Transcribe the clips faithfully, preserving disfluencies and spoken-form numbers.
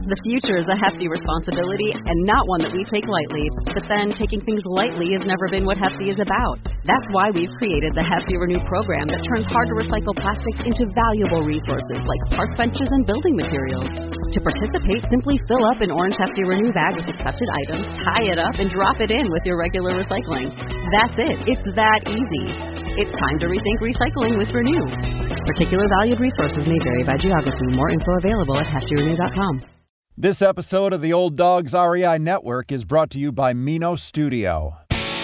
The future is a hefty responsibility and not one that we take lightly. But then, taking things lightly has never been what Hefty is about. That's why we've created the Hefty Renew program that turns hard-to-recycle plastics into valuable resources like park benches and building materials. To participate, simply fill up an orange Hefty Renew bag with accepted items, tie it up, and drop it in with your regular recycling. That's it. It's that easy. It's time to rethink recycling with Renew. Particular valued resources may vary by geography. More info available at hefty renew dot com. This episode of the Old Dogs R E I Network is brought to you by Mino Studio.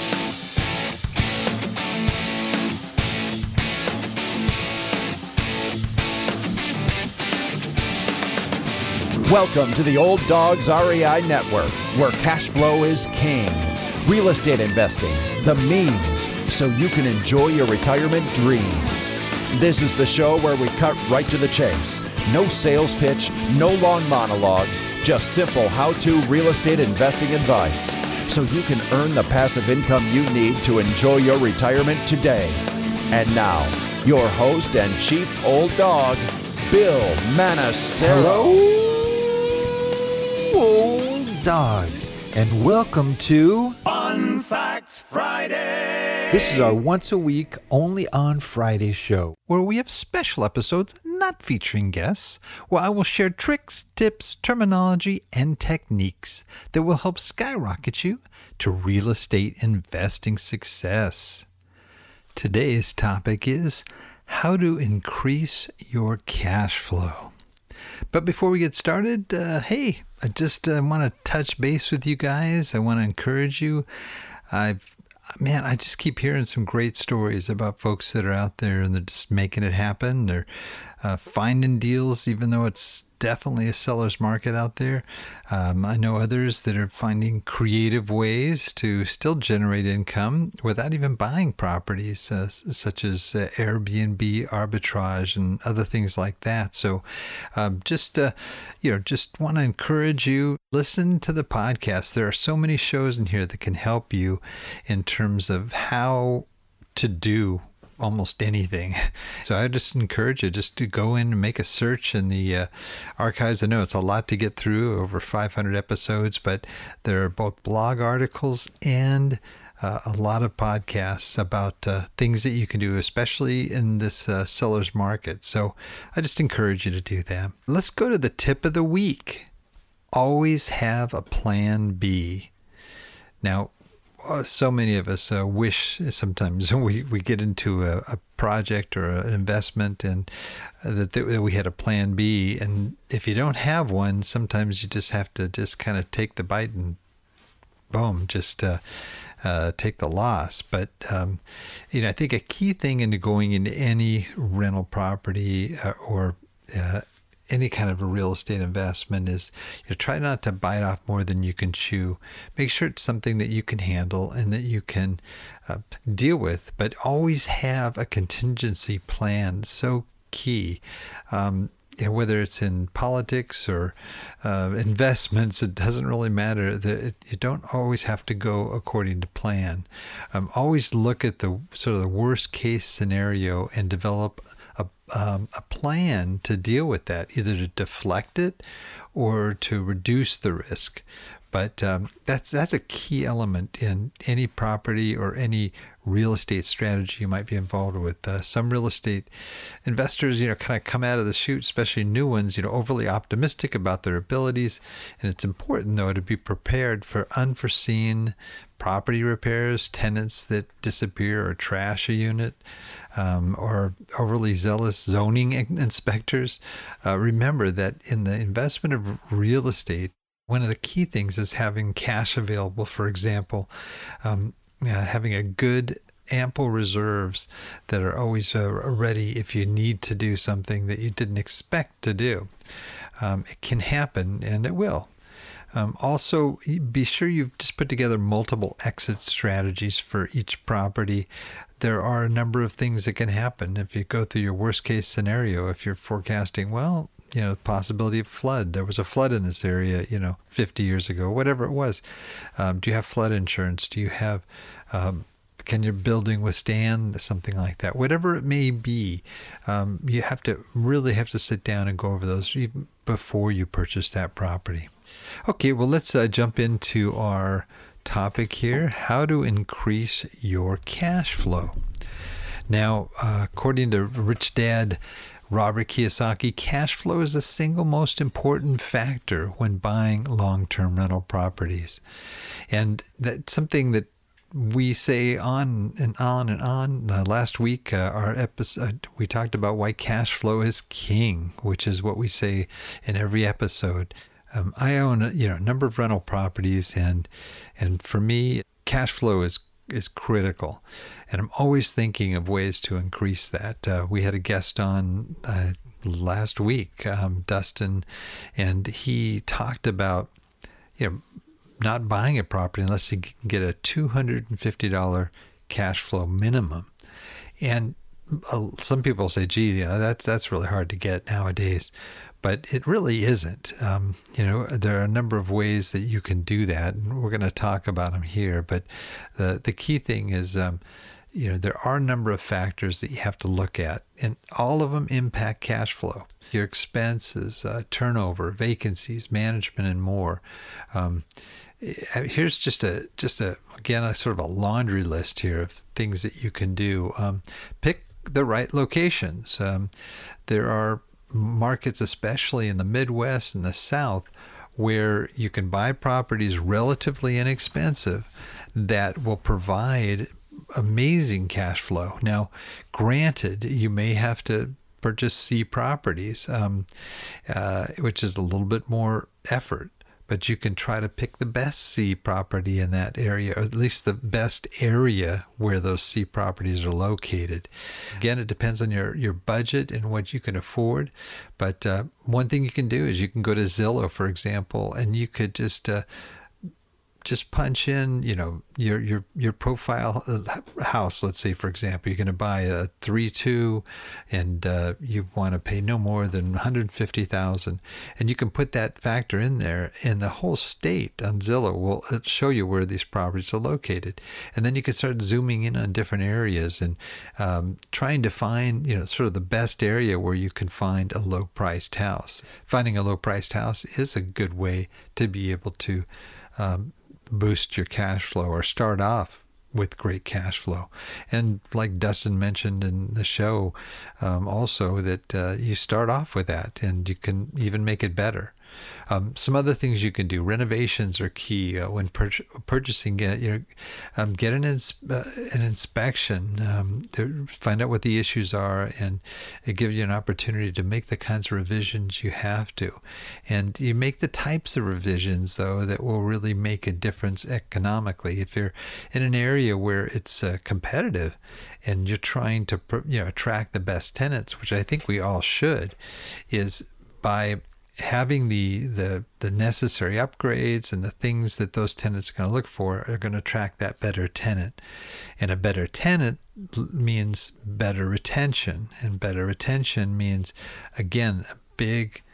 Welcome to the Old Dogs R E I Network, where cash flow is king. Real estate investing, the means, so you can enjoy your retirement dreams. This is the show where we cut right to the chase. No sales pitch, no long monologues, just simple how-to real estate investing advice, so you can earn the passive income you need to enjoy your retirement today. And now, your host and chief old dog, Bill Manassero. Hello, old dogs, and welcome to Fun Facts Friday. This is our once-a-week, only on Friday show, where we have special episodes not featuring guests, where I will share tricks, tips, terminology, and techniques that will help skyrocket you to real estate investing success. Today's topic is how to increase your cash flow. But before we get started, uh, hey, I just uh, want to touch base with you guys. I want to encourage you. I've Man, I just keep hearing some great stories about folks that are out there and they're just making it happen. They're uh, finding deals, even though it's definitely a seller's market out there. Um, I know others that are finding creative ways to still generate income without even buying properties, uh, such as uh, Airbnb arbitrage and other things like that. So um, just, uh, you know, just want to encourage you, listen to the podcast. There are so many shows in here that can help you in terms of how to do almost anything. So I just encourage you just to go in and make a search in the uh, archives. I know it's a lot to get through, over five hundred episodes, but there are both blog articles and uh, a lot of podcasts about uh, things that you can do, especially in this uh, seller's market. So I just encourage you to do that. Let's go to the tip of the week. Always have a plan B. Now, so many of us uh, wish sometimes we, we get into a, a project or an investment and uh, that, that we had a plan B. And if you don't have one, sometimes you just have to just kind of take the bite and boom, just uh, uh, take the loss. But, um, you know, I think a key thing into going into any rental property uh, or uh, any kind of a real estate investment is, you know, try not to bite off more than you can chew. Make sure it's something that you can handle and that you can uh, deal with, but always have a contingency plan. So key. Um, you know, whether it's in politics or uh, investments, it doesn't really matter. The, it, you don't always have to go according to plan. Um, always look at the sort of the worst case scenario and develop a, um, a plan to deal with that, either to deflect it or to reduce the risk. But um, that's that's a key element in any property or any real estate strategy you might be involved with. Uh, some real estate investors, you know, kind of come out of the chute, especially new ones, you know, overly optimistic about their abilities. And it's important, though, to be prepared for unforeseen property repairs, tenants that disappear or trash a unit, um, or overly zealous zoning inspectors. Uh, remember that in the investment of real estate, one of the key things is having cash available. For example, um, uh, having a good, ample reserves that are always uh, ready if you need to do something that you didn't expect to do. Um, it can happen, and it will. Um, also, be sure you've just put together multiple exit strategies for each property. There are a number of things that can happen. If you go through your worst case scenario, if you're forecasting, well, you know, possibility of flood. There was a flood in this area, you know, fifty years ago, whatever it was. Um, do you have flood insurance? Do you have, um, can your building withstand something like that? Whatever it may be, um, you have to really have to sit down and go over those. You before you purchase that property. Okay, well, let's uh, jump into our topic here, how to increase your cash flow. Now, uh, according to Rich Dad Robert Kiyosaki, cash flow is the single most important factor when buying long-term rental properties. And that's something that we say on and on and on. Uh, last week, uh, our episode, we talked about why cash flow is king, which is what we say in every episode. Um, I own, you know, a number of rental properties, and and for me, cash flow is is critical, and I'm always thinking of ways to increase that. Uh, we had a guest on uh, last week, um, Dustin, and he talked about, you know, not buying a property unless you can get a two hundred fifty dollars cash flow minimum. And uh, some people say, gee, you know, that's that's really hard to get nowadays. But it really isn't. Um, you know, there are a number of ways that you can do that, and we're going to talk about them here. But the the key thing is, um, you know, there are a number of factors that you have to look at, and all of them impact cash flow. Your expenses, uh, turnover, vacancies, management, and more. Um, here's just a just a again a sort of a laundry list here of things that you can do. Um, pick the right locations. Um, there are markets, especially in the Midwest and the South, where you can buy properties relatively inexpensive that will provide amazing cash flow. Now, granted, you may have to purchase C properties, um, uh, which is a little bit more effort, but you can try to pick the best C property in that area, or at least the best area where those C properties are located. Again, it depends on your, your budget and what you can afford. But uh, one thing you can do is you can go to Zillow, for example, and you could just uh, just punch in, you know, your your your profile house. Let's say, for example, you're going to buy a three two, and uh, you want to pay no more than one hundred fifty thousand dollars, and you can put that factor in there, and the whole state on Zillow will show you where these properties are located, and then you can start zooming in on different areas and um, trying to find, you know, sort of the best area where you can find a low-priced house. Finding a low-priced house is a good way to be able to um, boost your cash flow or start off with great cash flow. And like Dustin mentioned in the show, um, also that uh, you start off with that and you can even make it better. Um, some other things you can do. Renovations are key uh, when pur- purchasing. Get, you know, um, get an ins- uh, an inspection um, to find out what the issues are, and it gives you an opportunity to make the kinds of revisions you have to. And you make the types of revisions, though, that will really make a difference economically. If you're in an area where it's uh, competitive and you're trying to, you know, attract the best tenants, which I think we all should, is by having the, the the necessary upgrades and the things that those tenants are going to look for are going to attract that better tenant. And a better tenant means better retention. And better retention means, again, a big,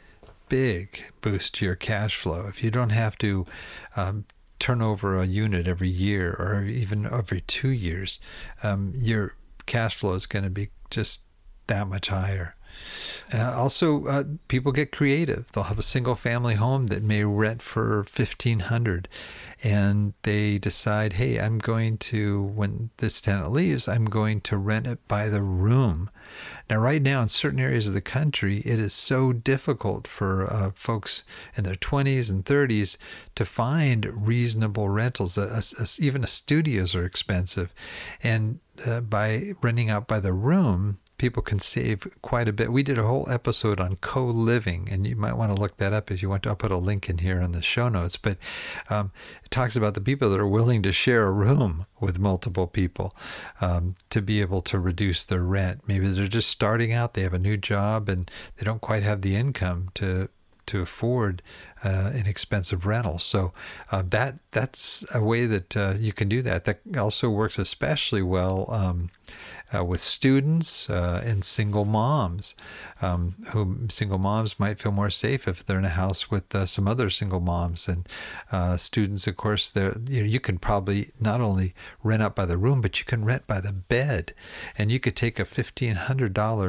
big boost to your cash flow. If you don't have to um, turn over a unit every year or even every two years, um, your cash flow is going to be just that much higher. Uh, also, uh, people get creative. They'll have a single family home that may rent for fifteen hundred dollars, and they decide, hey, I'm going to, when this tenant leaves, I'm going to rent it by the room. Now, right now, in certain areas of the country, it is so difficult for uh, folks in their twenties and thirties to find reasonable rentals. Uh, uh, even studios are expensive. And uh, by renting out by the room, people can save quite a bit. We did a whole episode on co-living, and you might want to look that up if you want to. I'll put a link in here in the show notes. But um, it talks about the people that are willing to share a room with multiple people um, to be able to reduce their rent. Maybe they're just starting out, they have a new job, and they don't quite have the income to to afford uh, an expensive rental. So uh, that that's a way that uh, you can do that. That also works especially well um, uh, with students uh, and single moms. Um, who single moms might feel more safe if they're in a house with uh, some other single moms. And uh, students, of course, they're, you know, you can probably not only rent out by the room, but you can rent by the bed. And you could take a fifteen hundred dollars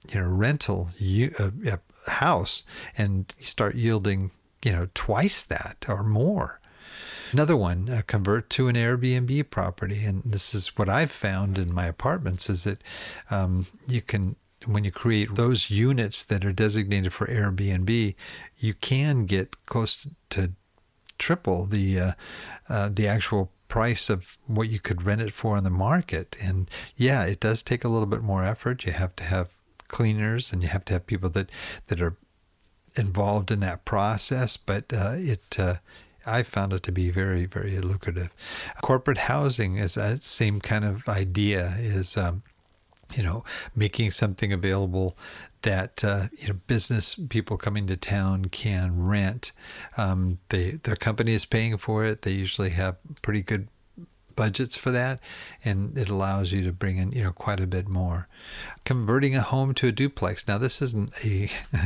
you know, rental you, uh, house and start yielding, you know, twice that or more. Another one, uh, convert to an Airbnb property. And this is what I've found in my apartments is that um, you can, when you create those units that are designated for Airbnb, you can get close to triple the uh, uh, the actual price of what you could rent it for on the market. And yeah, it does take a little bit more effort. You have to have cleaners and you have to have people that, that are involved in that process, but uh, it uh, I found it to be very, very lucrative. Corporate housing is that same kind of idea, is um, you know, making something available that uh, you know, business people coming to town can rent. Um, they their company is paying for it. They usually have pretty good budgets for that, and it allows you to bring in, you know, quite a bit more. Converting a home to a duplex. Now, this isn't a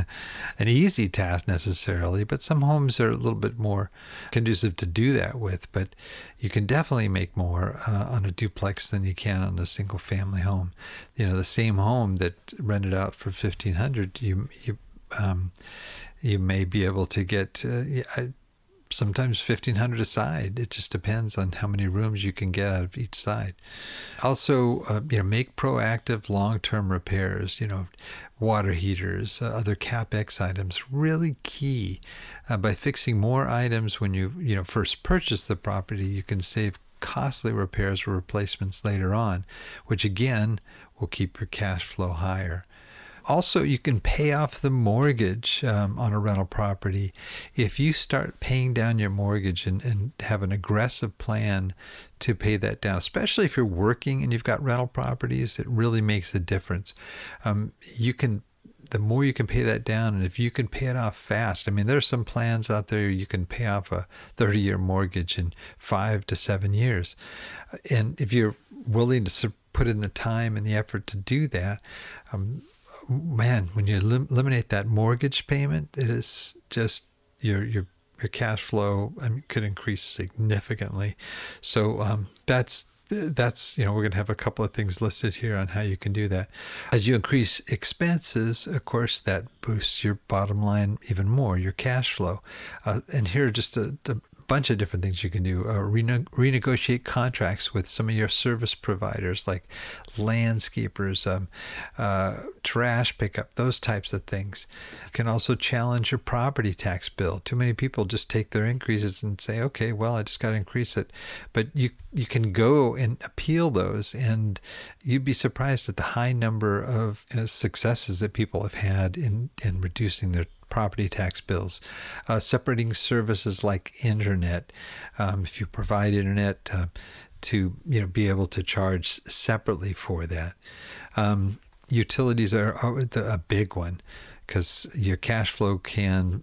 an easy task necessarily, but some homes are a little bit more conducive to do that with. But you can definitely make more uh, on a duplex than you can on a single family home. You know, the same home that rented out for fifteen hundred dollars, you you um, you may be able to get uh, I, sometimes fifteen hundred dollars a side. It just depends on how many rooms you can get out of each side. Also, uh, you know, make proactive long-term repairs, you know, water heaters, uh, other CapEx items, really key. Uh, by fixing more items when you, you know, first purchase the property, you can save costly repairs or replacements later on, which again will keep your cash flow higher. Also, you can pay off the mortgage um, on a rental property. If you start paying down your mortgage and, and have an aggressive plan to pay that down, especially if you're working and you've got rental properties, it really makes a difference. Um, you can, the more you can pay that down, and if you can pay it off fast, I mean, there's some plans out there you can pay off a thirty-year mortgage in five to seven years. And if you're willing to put in the time and the effort to do that, um, man, when you elim- eliminate that mortgage payment, it is just your your your cash flow I mean, could increase significantly. So um, that's that's you know, we're going to have a couple of things listed here on how you can do that. As you increase expenses, of course, that boosts your bottom line even more, your cash flow. Uh, and here are just a, a bunch of different things you can do. Uh, rene- renegotiate contracts with some of your service providers like landscapers, um, uh, trash pickup, those types of things. You can also challenge your property tax bill. Too many people just take their increases and say, okay, well, I just got to increase it. But you you can go and appeal those, and you'd be surprised at the high number of uh, successes that people have had in, in reducing their property tax bills. Uh, separating services like internet, um, if you provide internet, uh, to you know be able to charge separately for that. Um, utilities are, are a big one, because your cash flow can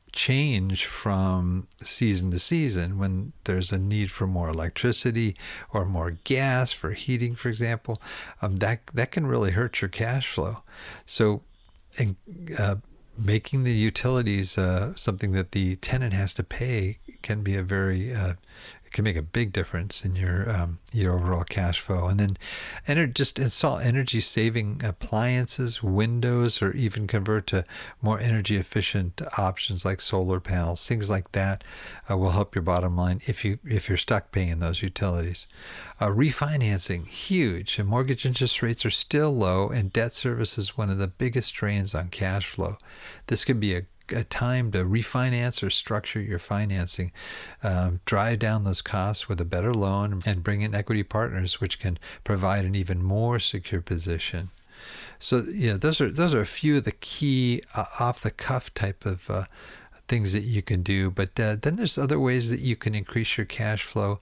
change from season to season when there's a need for more electricity or more gas for heating, for example. Um, that that can really hurt your cash flow. So, and, uh, making the utilities uh, something that the tenant has to pay can be a very uh, it can make a big difference in your um, your overall cash flow. And then enter, just install energy saving appliances, windows, or even convert to more energy efficient options like solar panels. Things like that uh, will help your bottom line if you if you're stuck paying those utilities. Uh, refinancing, huge. And mortgage interest rates are still low, and debt service is one of the biggest drains on cash flow. This could be a a time to refinance or structure your financing, um, drive down those costs with a better loan, and bring in equity partners, which can provide an even more secure position. So, you know, those are those are a few of the key uh, off-the-cuff type of uh, things that you can do. But uh, then there's other ways that you can increase your cash flow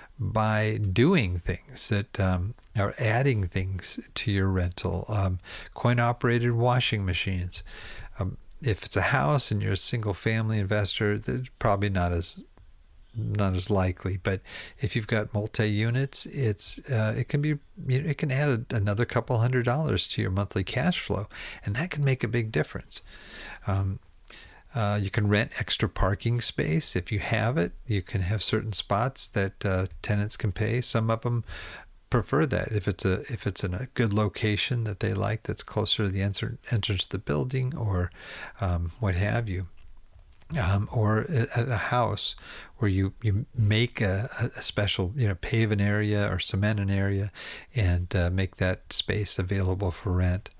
by doing things that um, are adding things to your rental. Um, coin-operated washing machines. Um, If it's a house and you're a single family investor, that's probably not as not as likely. But if you've got multi-units, it's uh, it can be you know, it can add a, another couple hundred dollars to your monthly cash flow, and that can make a big difference. Um, uh, you can rent extra parking space if you have it. You can have certain spots that uh, tenants can pay. Some of them prefer that. If it's a if it's in a good location that they like, that's closer to the enter, entrance to the building, or um, what have you. Um, or at a house where you, you make a, a special, you know, pave an area or cement an area and uh, make that space available for rent.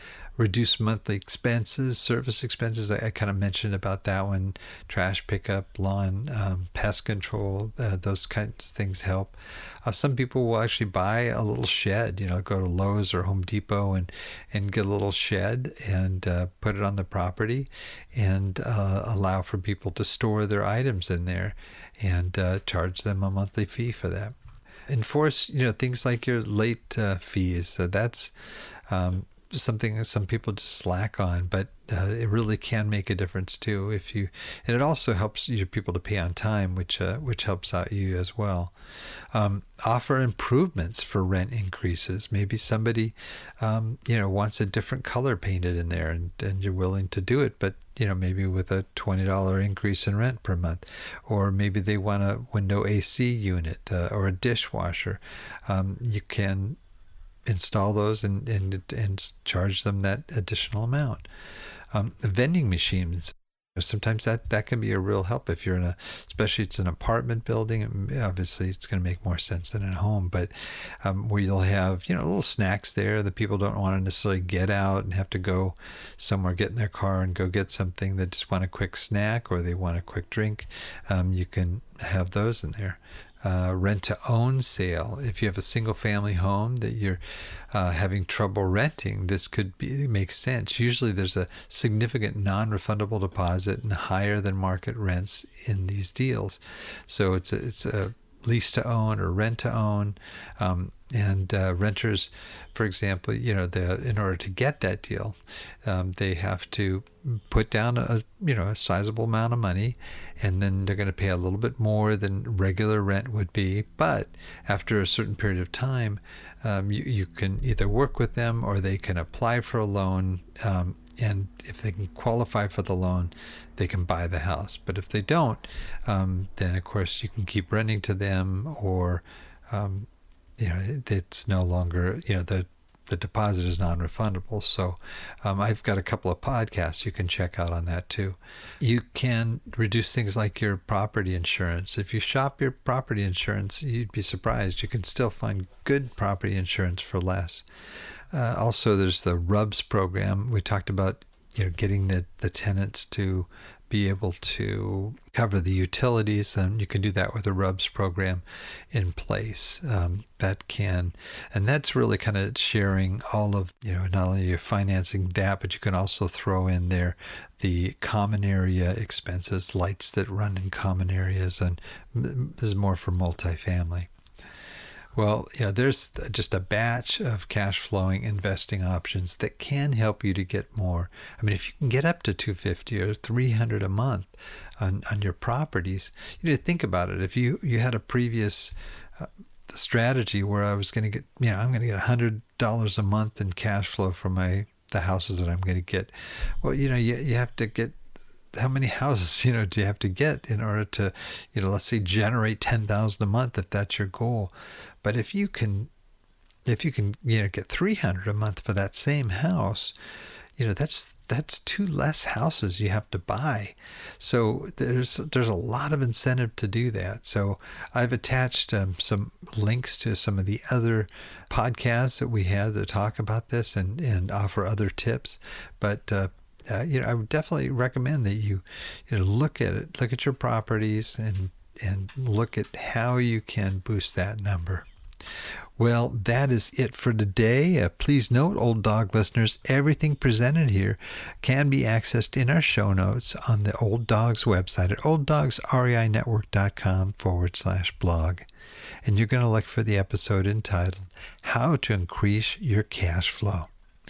Reduce monthly expenses, service expenses. I, I kind of mentioned about that one. Trash pickup, lawn, um, pest control, uh, those kinds of things help. Uh, some people will actually buy a little shed, you know, go to Lowe's or Home Depot and, and get a little shed and uh, put it on the property and uh, allow for people to store their items in there and uh, charge them a monthly fee for that. Enforce, you know, things like your late uh, fees. So that's um, something that some people just slack on, but uh, it really can make a difference too. If you, and it also helps your people to pay on time, which uh, which helps out you as well. Um, offer improvements for rent increases. Maybe somebody, um, you know, wants a different color painted in there, and, and you're willing to do it, but you know, maybe with a twenty dollars increase in rent per month, or maybe they want a window A C unit uh, or a dishwasher. Um, you can install those and, and and charge them that additional amount. Um, vending machines, sometimes that, that can be a real help if you're in a, especially it's an apartment building. Obviously, it's going to make more sense than at home, but um, where you'll have, you know, little snacks there that people don't want to necessarily get out and have to go somewhere, get in their car and go get something. They just want a quick snack or they want a quick drink. Um, you can have those in there. Uh, rent-to-own sale. If you have a single-family home that you're uh, having trouble renting, this could be make sense. Usually there's a significant non-refundable deposit and higher than market rents in these deals. So it's a, it's a lease-to-own or rent-to-own. Um, and uh, renters, for example, you know, in order to get that deal, um, they have to put down a you know a sizable amount of money, and then they're going to pay a little bit more than regular rent would be. But after a certain period of time, um, you you can either work with them or they can apply for a loan. Um, and if they can qualify for the loan, they can buy the house. But if they don't, um, then of course you can keep renting to them, or um, you know, it's no longer, you know, the the deposit is non-refundable. So um, I've got a couple of podcasts you can check out on that too. You can reduce things like your property insurance. If you shop your property insurance, you'd be surprised. You can still find good property insurance for less. Uh, also, there's the RUBS program. We talked about, you know, getting the, the tenants to be able to cover the utilities, and you can do that with a RUBS program in place. Um, that can, and that's really kind of sharing all of, you know, not only you're financing that, but you can also throw in there the common area expenses, lights that run in common areas, and this is more for multifamily. Well, you know, there's just a batch of cash flowing investing options that can help you to get more. I mean, if you can get up to two hundred fifty dollars or three hundred dollars a month on, on your properties, you need to think about it. If you, you had a previous uh, strategy where I was going to get, you know, I'm going to get one hundred dollars a month in cash flow from my the houses that I'm going to get. Well, you know, you, you have to get, how many houses, you know, do you have to get in order to, you know, let's say generate ten thousand a month if that's your goal. But if you can, if you can, you know, get three hundred a month for that same house, you know, that's that's two less houses you have to buy. So there's there's a lot of incentive to do that. So I've attached um, some links to some of the other podcasts that we had that talk about this and and offer other tips. But uh, uh, you know, I would definitely recommend that you you know look at it, look at your properties, and and look at how you can boost that number. Well, that is it for today. Uh, please note, Old Dog listeners, everything presented here can be accessed in our show notes on the Old Dogs website at olddogsreinetwork.com forward slash blog. And you're going to look for the episode entitled How to Increase Your Cash Flow.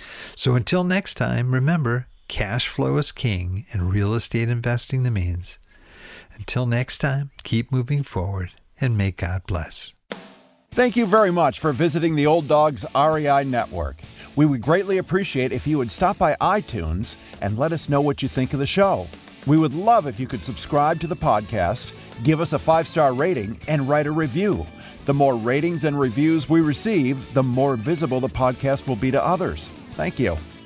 So until next time, remember, cash flow is king and real estate investing the means. Until next time, keep moving forward and may God bless. Thank you very much for visiting the Old Dogs R E I Network. We would greatly appreciate if you would stop by iTunes and let us know what you think of the show. We would love if you could subscribe to the podcast, give us a five-star rating, and write a review. The more ratings and reviews we receive, the more visible the podcast will be to others. Thank you.